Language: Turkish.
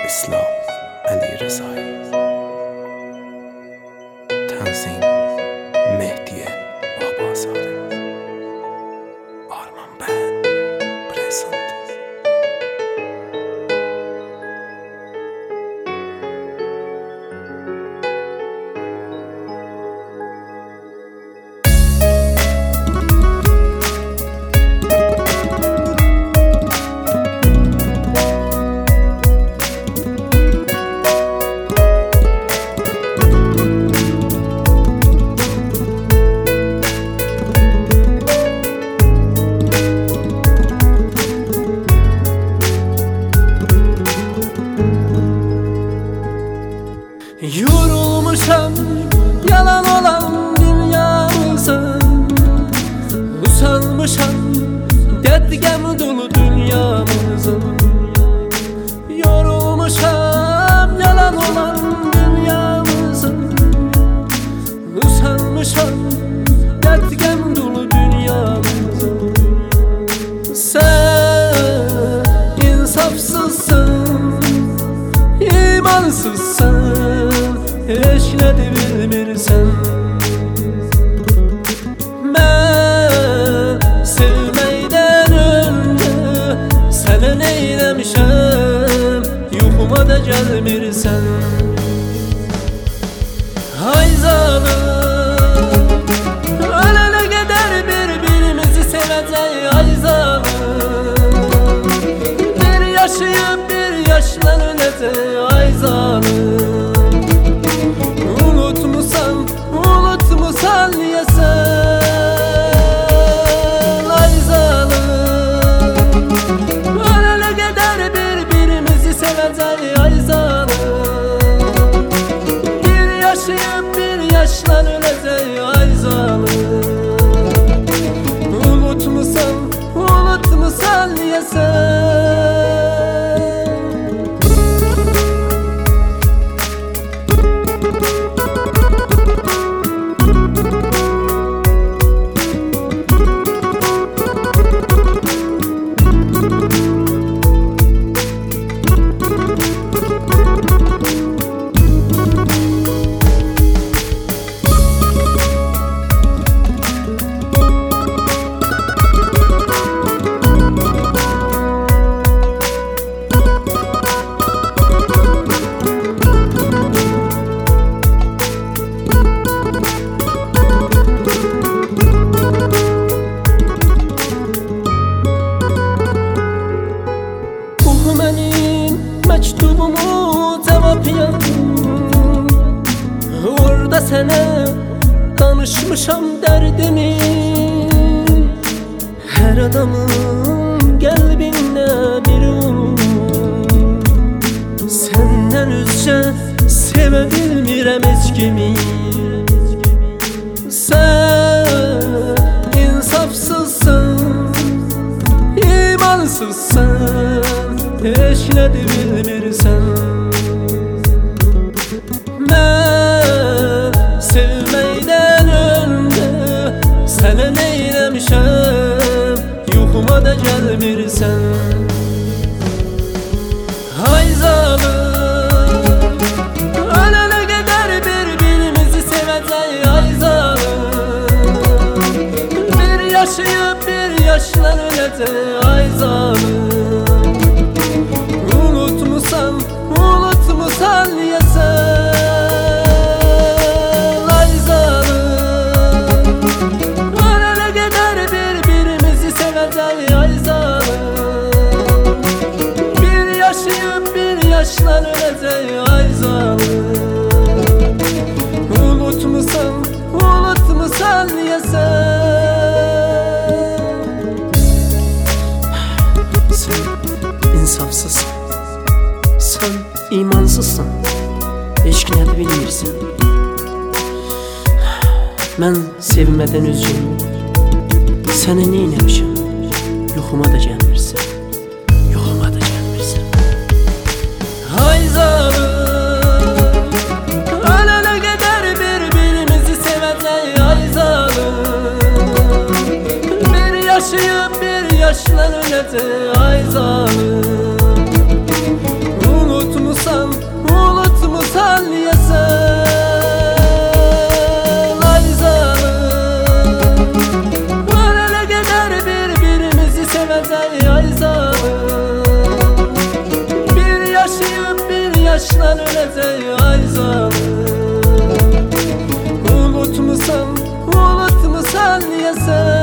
İslam Əli Rızai. Tənzim Mehdiye Babazadə. Arman Band Present. Yorulmuşam yalan olan dünyamızın, usanmışam dertgem dolu dünyamızın. Yorulmuşam yalan olan dünyamızın, usanmışam dertgem dolu dünyamızın. Sen insafsızsın, imansızsın, eşledi bilmirsen. Ben sevmeyden önce sana neylemişem, yuxuma da gelmirsen. Hay zalim, ölene kadar birbirimizi sevecek. Hay zalim, bir yaşayıp bir yaşlan ölecek. Ay zalim, unutmusan niye sen? Ay zalim, ölene kadar birbirimizi sevecek. Ay zalim, bir yaşayıp bir yaşlan ölecek. Ay zalim, unutmusan niye sen? Mektubumu cevap yazdım, orada sana danışmışam derdimi. Her adamın kalbinde bir olur, senden özce seve bilmirəm heç kimi. Sen insafsızsın, imansızsın, eşledi bilmirsen. Ben sevmeyden önce sana neylemişem, yuxuma da gelmirsen. Hay zalim, ölene kadar birbirimizi sevecek. Ay zalim, bir yaşayıp bir yaşlan ölecek. Ay zalim, unutmusan niye sen? Ay zalim, ölene kadar birbirimizi sevecek. Ay zalim, bir yaşayıp bir yaşlan ölecek. Ay zalim, unutmusan niye sen? Sen insafsızsın, sen imansızsın, eşq nədir bilmirsən. Mən sevmədən özüm sənə neyləmişəm, yuxuma da gəlmirsən, yuxuma da gəlmirsən. Hay zalim, ölene kadar birbirimizi sevecek. Ay zalim, bir yaşayıp bir yaşlan ölecek. Ay zalim, unutmusan unutmusan, unutmusan ya sen ay zalim. Ölene kadar birbirimizi seveceğiz ay zalim. Bir yaşayıp bir yaşlan öleceğiz ay zalim. Unutmusan, unutmusan ya sen